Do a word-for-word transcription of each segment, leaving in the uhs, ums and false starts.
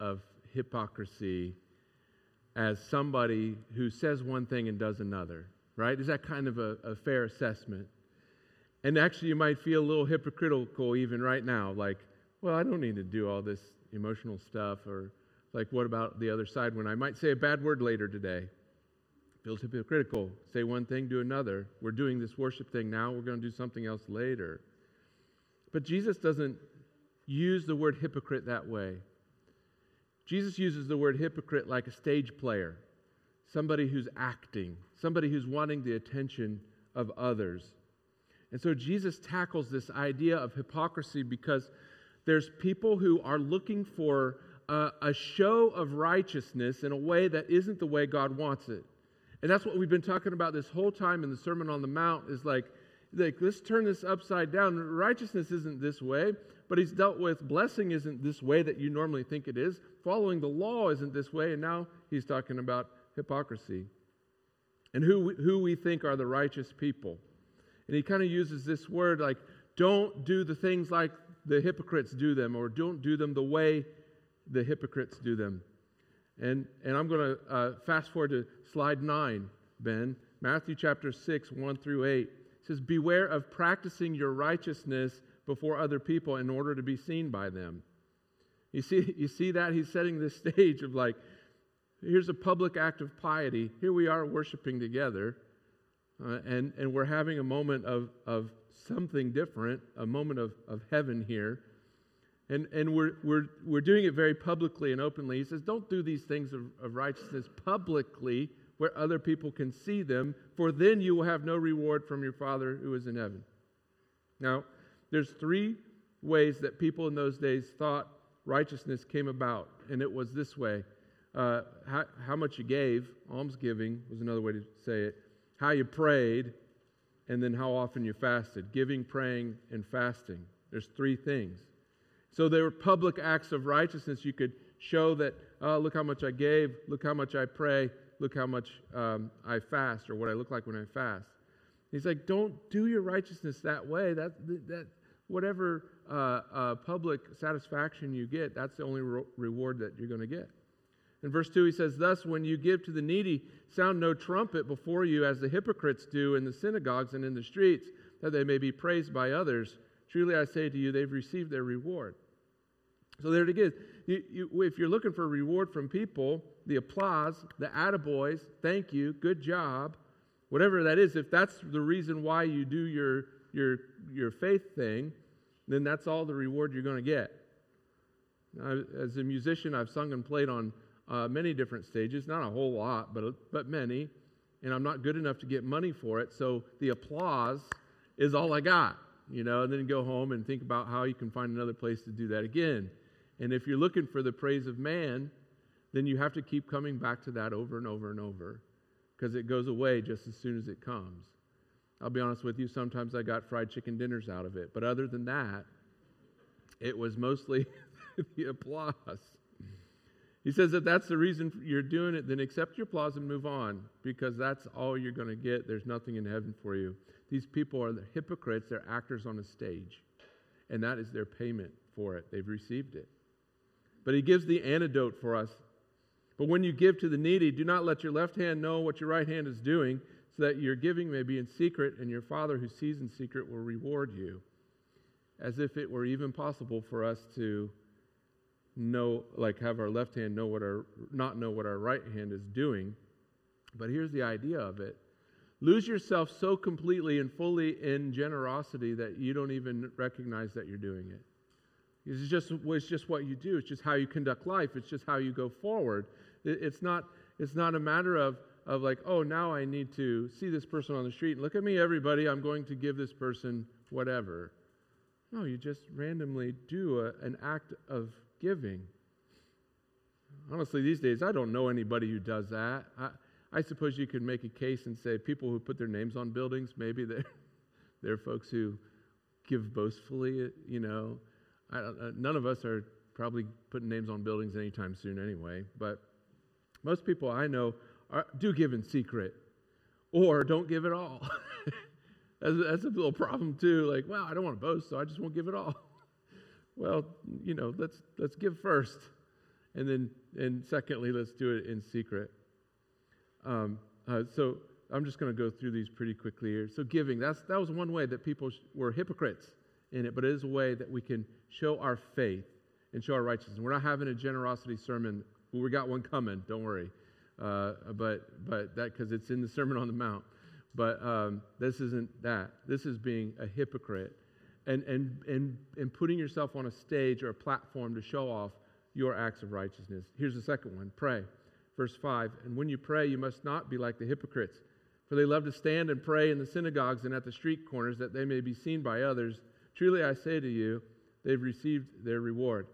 of hypocrisy as somebody who says one thing and does another, right? Is that kind of a, a fair assessment? And actually, you might feel a little hypocritical even right now, like, well, I don't need to do all this emotional stuff, or like, what about the other side when I might say a bad word later today? Feels hypocritical. Say one thing, do another. We're doing this worship thing now, we're going to do something else later. But Jesus doesn't use the word hypocrite that way. Jesus uses the word hypocrite like a stage player, somebody who's acting, somebody who's wanting the attention of others. And so Jesus tackles this idea of hypocrisy because there's people who are looking for a, a show of righteousness in a way that isn't the way God wants it. And that's what we've been talking about this whole time in the Sermon on the Mount, is like, like let's turn this upside down. Righteousness isn't this way, but he's dealt with blessing isn't this way that you normally think it is. Following the law isn't this way, and now he's talking about hypocrisy and who, who we think are the righteous people. And he kind of uses this word like, don't do the things like the hypocrites do them, or don't do them the way the hypocrites do them. And and I'm going to uh, fast forward to slide nine, Ben. Matthew chapter six, one through eight. It says, beware of practicing your righteousness before other people in order to be seen by them. You see, you see that? He's setting this stage of like, here's a public act of piety. Here we are worshiping together. Uh, and, and we're having a moment of, of something different, a moment of, of heaven here. And and we're we're we're doing it very publicly and openly. He says, don't do these things of, of righteousness publicly where other people can see them, for then you will have no reward from your Father who is in heaven. Now, there's three ways that people in those days thought righteousness came about, and it was this way. Uh, how, how much you gave, almsgiving was another way to say it, how you prayed, and then how often you fasted. Giving, praying, and fasting. There's three things. So they were public acts of righteousness. You could show that, oh, look how much I gave, look how much I pray, look how much um, I fast, or what I look like when I fast. He's like, don't do your righteousness that way. That that whatever uh, uh, public satisfaction you get, that's the only re- reward that you're going to get. In verse two, he says, thus, when you give to the needy, sound no trumpet before you, as the hypocrites do in the synagogues and in the streets, that they may be praised by others. Truly I say to you, they've received their reward. So there it is. You, you, if you're looking for a reward from people, the applause, the attaboys, thank you, good job, whatever that is, if that's the reason why you do your your your faith thing, then that's all the reward you're going to get. Now, as a musician, I've sung and played on uh, many different stages, not a whole lot, but but many, and I'm not good enough to get money for it, so the applause is all I got, you know, and then go home and think about how you can find another place to do that again. And if you're looking for the praise of man, then you have to keep coming back to that over and over and over, because it goes away just as soon as it comes. I'll be honest with you, sometimes I got fried chicken dinners out of it. But other than that, it was mostly the applause. He says if that's the reason you're doing it, then accept your applause and move on, because that's all you're going to get. There's nothing in heaven for you. These people are the hypocrites. They're actors on a stage, and that is their payment for it. They've received it. But he gives the antidote for us. But when you give to the needy, do not let your left hand know what your right hand is doing, so that your giving may be in secret, and your Father who sees in secret will reward you. As if it were even possible for us to know, like have our left hand know what our, not know what our right hand is doing. But here's the idea of it. Lose yourself so completely and fully in generosity that you don't even recognize that you're doing it. It's just, it's just what you do. It's just how you conduct life. It's just how you go forward. It's not, it's not a matter of, of like, oh, now I need to see this person on the street. And look at me, everybody. I'm going to give this person whatever. No, you just randomly do a, an act of giving. Honestly, these days, I don't know anybody who does that. I, I suppose you could make a case and say people who put their names on buildings, maybe they're, they're folks who give boastfully, you know. I don't, none of us are probably putting names on buildings anytime soon anyway, but most people I know are, do give in secret or don't give at all. that's, that's a little problem too. Like, well, I don't want to boast, so I just won't give it all. Well, you know, let's let's give first, And then, and secondly, let's do it in secret. Um, uh, so I'm just going to go through these pretty quickly here. So giving, that's that was one way that people sh- were hypocrites in it, but it is a way that we can show our faith and show our righteousness. We're not having a generosity sermon. Well, we got one coming, don't worry. Uh, but but that because it's in the Sermon on the Mount. But um, this isn't that. This is being a hypocrite and, and, and, and putting yourself on a stage or a platform to show off your acts of righteousness. Here's the second one, pray. Verse five, and when you pray, you must not be like the hypocrites, for they love to stand and pray in the synagogues and at the street corners that they may be seen by others. Truly I say to you, they've received their reward.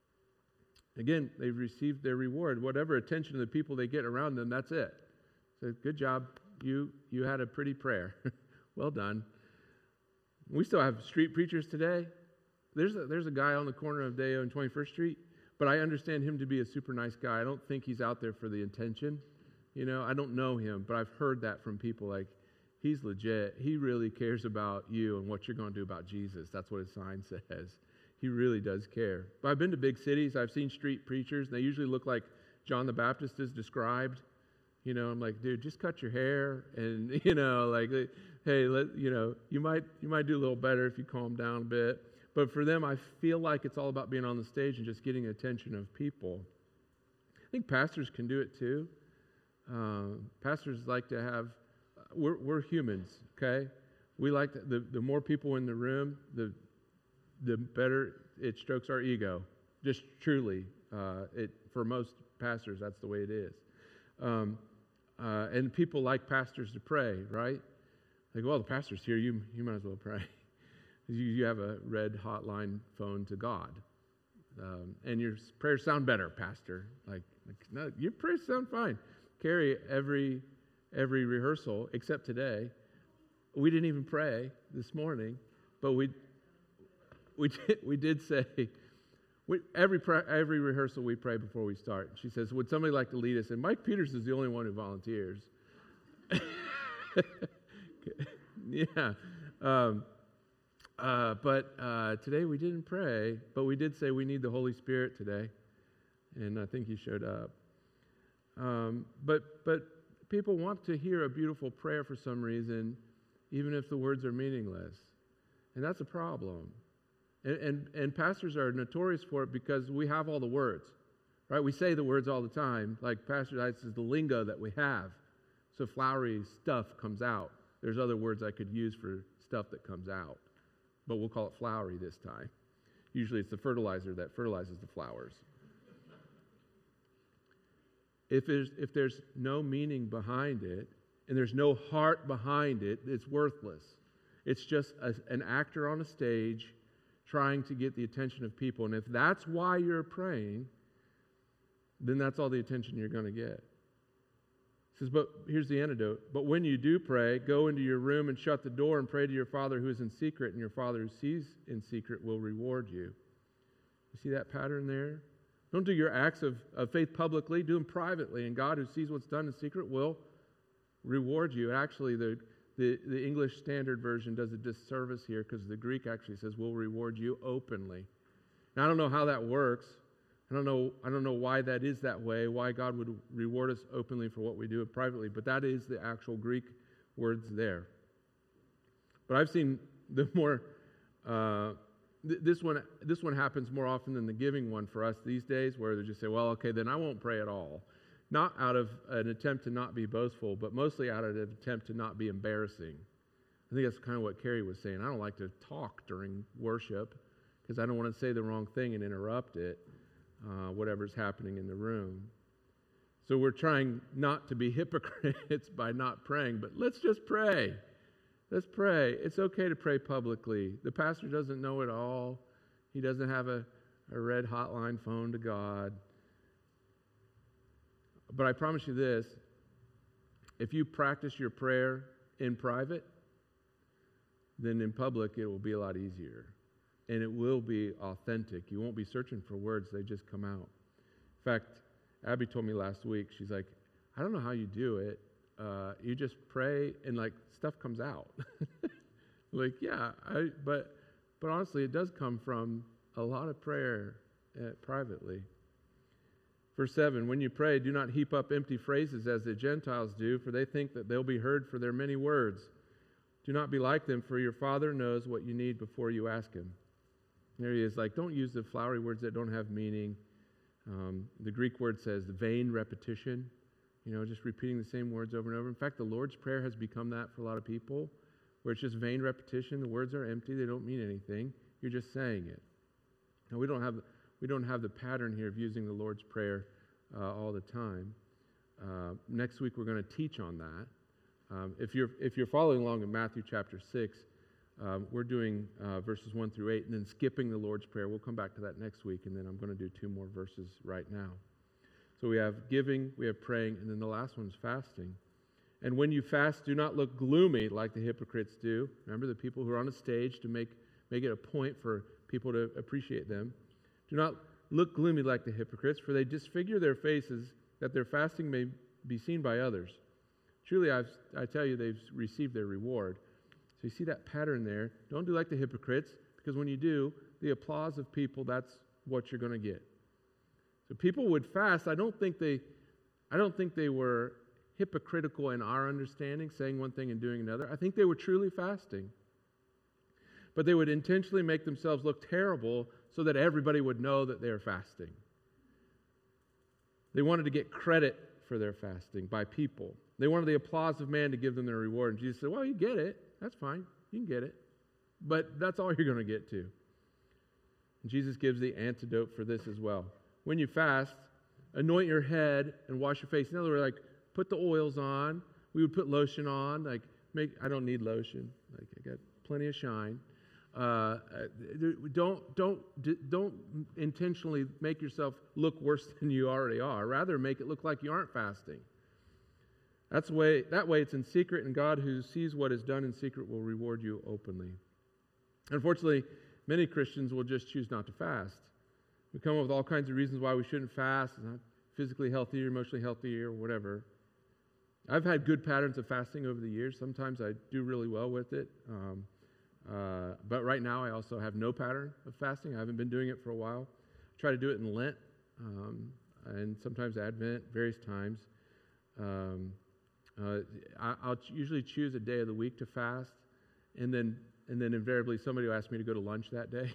Again, they've received their reward. Whatever attention of the people they get around them, that's it. So good job. You you had a pretty prayer. Well done. We still have street preachers today. There's a, there's a guy on the corner of Deo and twenty-first Street, but I understand him to be a super nice guy. I don't think he's out there for the intention. You know, I don't know him, but I've heard that from people like, he's legit. He really cares about you and what you're going to do about Jesus. That's what his sign says. He really does care. But I've been to big cities. I've seen street preachers, and they usually look like John the Baptist is described. You know, I'm like, dude, just cut your hair, and you know, like, hey, let you know, you might you might do a little better if you calm down a bit. But for them, I feel like it's all about being on the stage and just getting the attention of people. I think pastors can do it too. Uh, pastors like to have. We're we're humans, okay? We like to, the the more people in the room, the the better it strokes our ego. Just truly, uh, it for most pastors, that's the way it is. Um, uh, and people like pastors to pray, right? Like, well, the pastor's here, you you might as well pray. you, you have a red hotline phone to God. Um, and your prayers sound better, pastor. Like, like no, your prayers sound fine. Carrie, every every rehearsal, except today, we didn't even pray this morning, but we we did, we did say, We, every every rehearsal we pray before we start. She says, would somebody like to lead us? And Mike Peters is the only one who volunteers. yeah. Um, uh, but uh, today we didn't pray, but we did say we need the Holy Spirit today. And I think he showed up. Um, but but people want to hear a beautiful prayer for some reason, even if the words are meaningless. And that's a problem. And, and and pastors are notorious for it because we have all the words, right? We say the words all the time. Like Pastor Dice is the lingo that we have. So flowery stuff comes out. There's other words I could use for stuff that comes out, but we'll call it flowery this time. Usually it's the fertilizer that fertilizes the flowers. If there's, if there's no meaning behind it, and there's no heart behind it, it's worthless. It's just a, an actor on a stage trying to get the attention of people. And if that's why you're praying, then that's all the attention you're going to get. It says, but here's the antidote. But when you do pray, go into your room and shut the door and pray to your Father who is in secret, and your Father who sees in secret will reward you. You see that pattern there? Don't do your acts of, of faith publicly. Do them privately. And God, who sees what's done in secret, will reward you. Actually, the The, the English Standard Version does a disservice here because the Greek actually says, we'll reward you openly. Now, I don't know how that works. I don't know I don't know why that is that way, why God would reward us openly for what we do privately, but that is the actual Greek words there. But I've seen the more, uh, th- this one this one happens more often than the giving one for us these days, where they just say, well, okay, then I won't pray at all. Not out of an attempt to not be boastful, but mostly out of an attempt to not be embarrassing. I think that's kind of what Carrie was saying. I don't like to talk during worship because I don't want to say the wrong thing and interrupt it, uh, whatever's happening in the room. So we're trying not to be hypocrites by not praying, but let's just pray. Let's pray. It's okay to pray publicly. The pastor doesn't know it all. He doesn't have a, a red hotline phone to God. But I promise you this, if you practice your prayer in private, then in public it will be a lot easier. And it will be authentic. You won't be searching for words, they just come out. In fact, Abby told me last week, she's like, I don't know how you do it. Uh, you just pray and like stuff comes out. like, yeah, I, but but honestly, it does come from a lot of prayer uh, privately. Verse seven, when you pray, do not heap up empty phrases as the Gentiles do, for they think that they'll be heard for their many words. Do not be like them, for your Father knows what you need before you ask Him. There he is, like, don't use the flowery words that don't have meaning. Um, the Greek word says vain repetition, you know, just repeating the same words over and over. In fact, the Lord's Prayer has become that for a lot of people, where it's just vain repetition. The words are empty. They don't mean anything. You're just saying it. Now, we don't have we don't have the pattern here of using the Lord's Prayer uh, all the time. Uh, next week, we're going to teach on that. Um, if you're if you're following along in Matthew chapter six, um, we're doing uh, verses one through eight, and then skipping the Lord's Prayer. We'll come back to that next week, and then I'm going to do two more verses right now. So we have giving, we have praying, and then the last one is fasting. And when you fast, do not look gloomy like the hypocrites do. Remember, the people who are on a stage to make make it a point for people to appreciate them. Do not look gloomy like the hypocrites, for they disfigure their faces that their fasting may be seen by others. Truly, I've, I tell you, they've received their reward. So you see that pattern there. Don't do like the hypocrites, because when you do, the applause of people, that's what you're going to get. So people would fast. I don't think they, I don't think they were hypocritical in our understanding, saying one thing and doing another. I think they were truly fasting. But they would intentionally make themselves look terrible so that everybody would know that they are fasting. They wanted to get credit for their fasting by people. They wanted the applause of man to give them their reward. And Jesus said, well, you get it. That's fine. You can get it. But that's all you're going to get to. And Jesus gives the antidote for this as well. When you fast, anoint your head and wash your face. In other words, like, put the oils on. We would put lotion on. Like, make. I don't need lotion. Like, I got plenty of shine. Uh, don't don't don't intentionally make yourself look worse than you already are. Rather, make it look like you aren't fasting. That's the way. That way, it's in secret, and God, who sees what is done in secret, will reward you openly. Unfortunately, many Christians will just choose not to fast. We come up with all kinds of reasons why we shouldn't fast. It's not physically healthy or emotionally healthy or whatever. I've had good patterns of fasting over the years. Sometimes I do really well with it. Um, Uh, but right now, I also have no pattern of fasting. I haven't been doing it for a while. I try to do it in Lent um, and sometimes Advent, various times. Um, uh, I, I'll ch- usually choose a day of the week to fast, and then and then invariably somebody will ask me to go to lunch that day.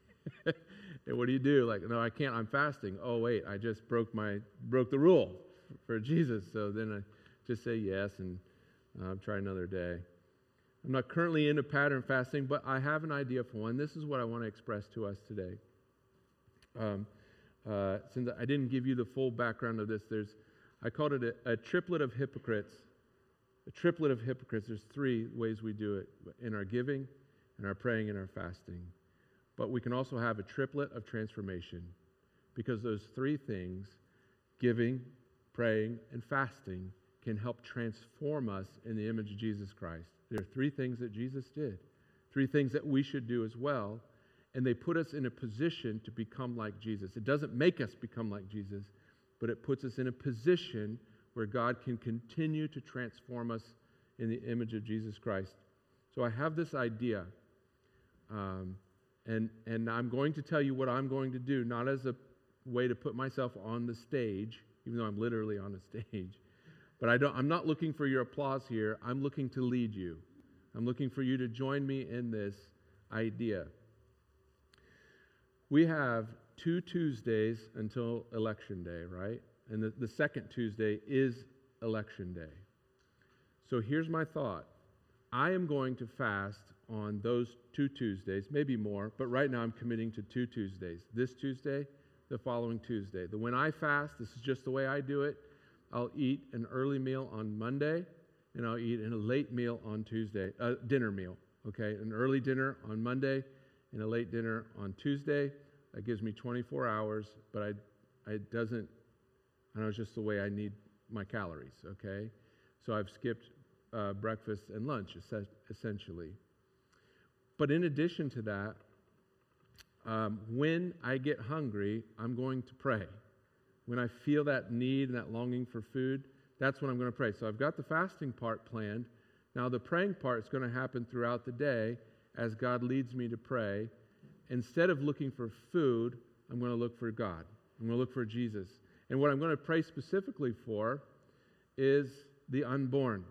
And what do you do? Like, no, I can't. I'm fasting. Oh wait, I just broke my broke the rule for Jesus. So then I just say yes and uh, try another day. I'm not currently in a pattern of fasting, but I have an idea for one. This is what I want to express to us today. Um, uh, since I didn't give you the full background of this, there's, I called it a, a triplet of hypocrites. A triplet of hypocrites. There's three ways we do it: in our giving, in our praying, and our fasting. But we can also have a triplet of transformation, because those three things, giving, praying, and fasting, can help transform us in the image of Jesus Christ. There are three things that Jesus did, three things that we should do as well, and they put us in a position to become like Jesus. It doesn't make us become like Jesus, but it puts us in a position where God can continue to transform us in the image of Jesus Christ. So I have this idea, um, and, and I'm going to tell you what I'm going to do, not as a way to put myself on the stage, even though I'm literally on a stage. But I don't, I'm not looking for your applause here. I'm looking to lead you. I'm looking for you to join me in this idea. We have two Tuesdays until Election Day, right? And the, the second Tuesday is Election Day. So here's my thought. I am going to fast on those two Tuesdays, maybe more, but right now I'm committing to two Tuesdays. This Tuesday, the following Tuesday. The when I fast, this is just the way I do it. I'll eat an early meal on Monday, and I'll eat a late meal on Tuesday, a uh, dinner meal, okay? An early dinner on Monday and a late dinner on Tuesday. That gives me twenty-four hours, but I, it doesn't, I know it's just the way I need my calories, okay? So I've skipped uh, breakfast and lunch, essentially. But in addition to that, um, when I get hungry, I'm going to pray. When I feel that need and that longing for food, that's when I'm going to pray. So I've got the fasting part planned. Now the praying part is going to happen throughout the day as God leads me to pray. Instead of looking for food, I'm going to look for God. I'm going to look for Jesus. And what I'm going to pray specifically for is the unborn.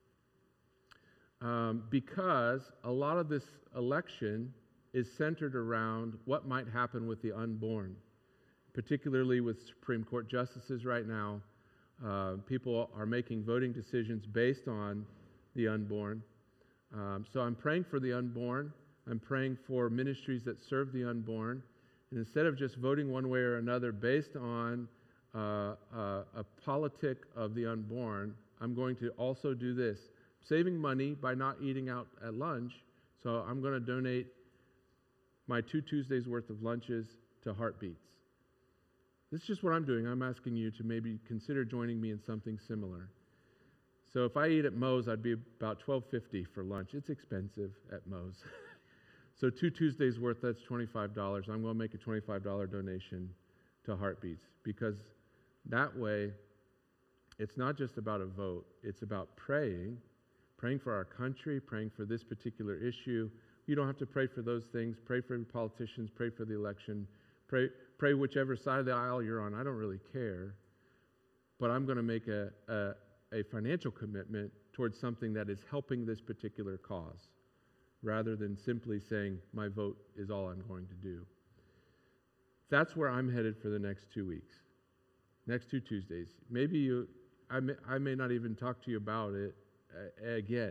Um, because a lot of this election is centered around what might happen with the unborn, particularly with Supreme Court justices right now. Uh, people are making voting decisions based on the unborn. Um, so I'm praying for the unborn. I'm praying for ministries that serve the unborn. And instead of just voting one way or another based on uh, uh, a politic of the unborn, I'm going to also do this. Saving money by not eating out at lunch, so I'm going to donate my two Tuesdays worth of lunches to Heartbeats. This is just what I'm doing. I'm asking you to maybe consider joining me in something similar. So if I eat at Moe's, I'd be about twelve fifty for lunch. It's expensive at Moe's. So two Tuesdays worth, that's twenty-five dollars. I'm going to make a twenty-five dollars donation to Heartbeats, because that way it's not just about a vote. It's about praying, praying for our country, praying for this particular issue. You don't have to pray for those things. Pray for politicians, pray for the election, pray pray whichever side of the aisle you're on. I don't really care. But I'm going to make a, a, a financial commitment towards something that is helping this particular cause, rather than simply saying my vote is all I'm going to do. That's where I'm headed for the next two weeks, next two Tuesdays. Maybe you, I may, I may not even talk to you about it uh, again.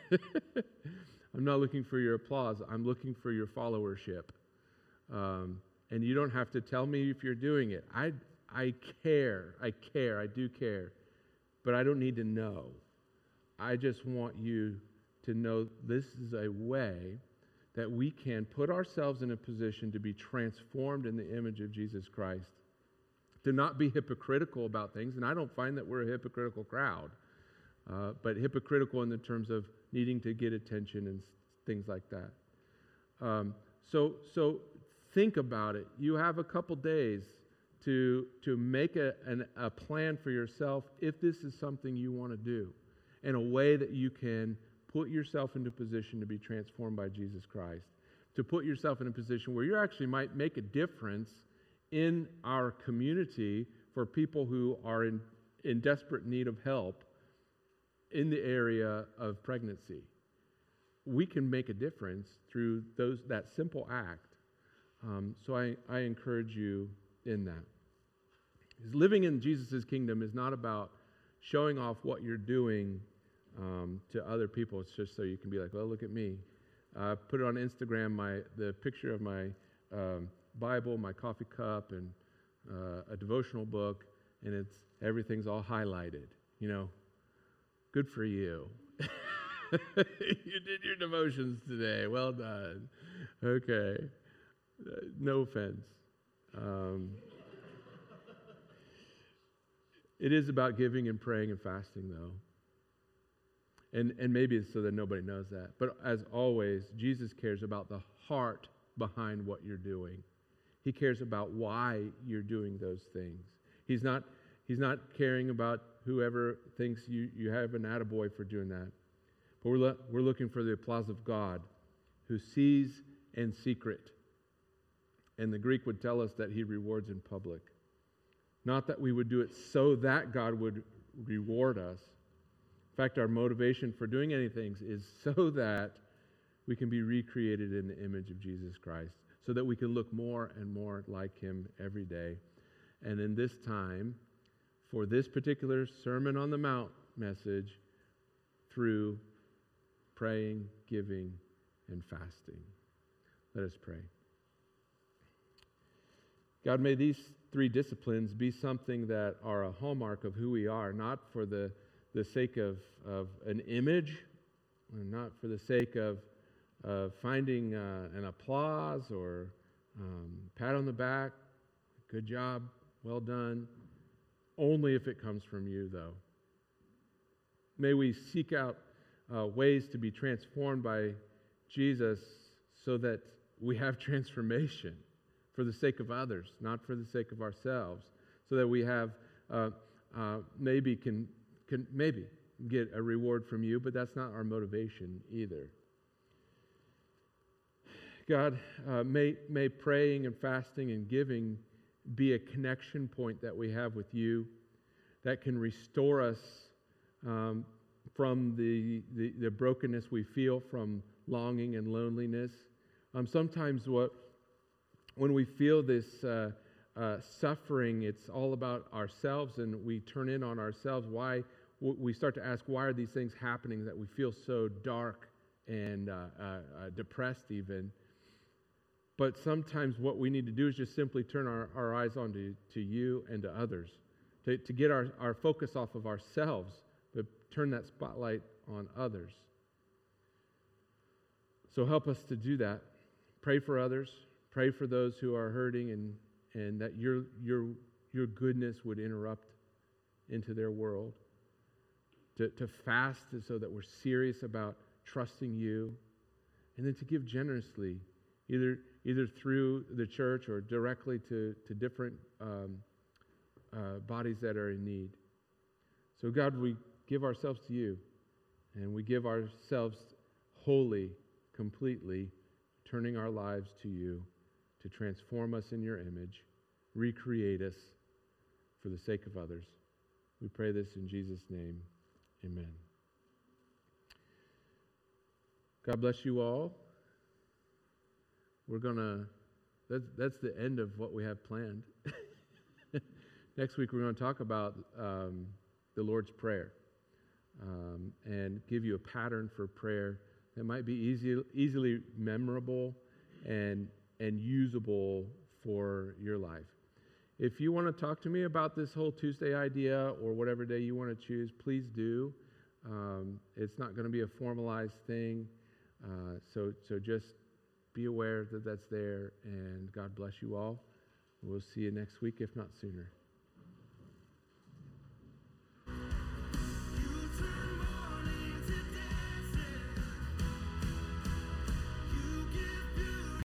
I'm not looking for your applause. I'm looking for your followership. Um, and you don't have to tell me if you're doing it. I, I care. I care. I do care. But I don't need to know. I just want you to know this is a way that we can put ourselves in a position to be transformed in the image of Jesus Christ, to not be hypocritical about things. And I don't find that we're a hypocritical crowd, uh, but hypocritical in the terms of needing to get attention and things like that. Um, so, so think about it. You have a couple days to to make a, an, a plan for yourself if this is something you want to do, in a way that you can put yourself into a position to be transformed by Jesus Christ, to put yourself in a position where you actually might make a difference in our community for people who are in, in desperate need of help in the area of pregnancy. We can make a difference through those that simple act. Um, so I, I encourage you in that. Because living in Jesus' kingdom is not about showing off what you're doing um, to other people. It's just so you can be like, well, look at me. I uh, put it on Instagram, my the picture of my um, Bible, my coffee cup, and uh, a devotional book, and it's everything's all highlighted. You know, good for you. You did your devotions today. Well done. Okay. Uh, no offense. Um, it is about giving and praying and fasting, though. And and maybe it's so that nobody knows that. But as always, Jesus cares about the heart behind what you're doing. He cares about why you're doing those things. He's not he's not caring about whoever thinks you, you have an attaboy for doing that. But we're, lo- we're looking for the applause of God, who sees in secret. And the Greek would tell us that he rewards in public. Not that we would do it so that God would reward us. In fact, our motivation for doing anything is so that we can be recreated in the image of Jesus Christ, so that we can look more and more like him every day. And in this time, for this particular Sermon on the Mount message, through praying, giving, and fasting. Let us pray. God, may these three disciplines be something that are a hallmark of who we are, not for the, the sake of, of an image, and not for the sake of, of finding uh, an applause or um, pat on the back, good job, well done, only if it comes from you, though. May we seek out uh, ways to be transformed by Jesus so that we have transformation for the sake of others, not for the sake of ourselves, so that we have uh, uh, maybe can, can maybe get a reward from you, but that's not our motivation either. God, uh, may, may praying and fasting and giving be a connection point that we have with you that can restore us um, from the, the, the brokenness we feel from longing and loneliness. Um, sometimes what when we feel this uh, uh, suffering, it's all about ourselves, and we turn in on ourselves. Why we start to ask, why are these things happening that we feel so dark and uh, uh, uh, depressed even? But sometimes what we need to do is just simply turn our, our eyes on to, to you and to others, to, to get our, our focus off of ourselves, but turn that spotlight on others. So help us to do that. Pray for others. Pray for those who are hurting, and, and that your, your, your goodness would interrupt into their world. To, to fast so that we're serious about trusting you, and then to give generously, either either through the church or directly to, to different um, uh, bodies that are in need. So God, we give ourselves to you, and we give ourselves wholly, completely, turning our lives to you to transform us in your image, recreate us for the sake of others. We pray this in Jesus' name. Amen. God bless you all. We're going to, that's, that's the end of what we have planned. Next week, we're going to talk about um, the Lord's Prayer um, and give you a pattern for prayer that might be easy, easily memorable and, and usable for your life. If you want to talk to me about this whole Tuesday idea or whatever day you want to choose, please do. Um, it's not going to be a formalized thing, uh, so so just be aware that that's there, and God bless you all. We'll see you next week, if not sooner.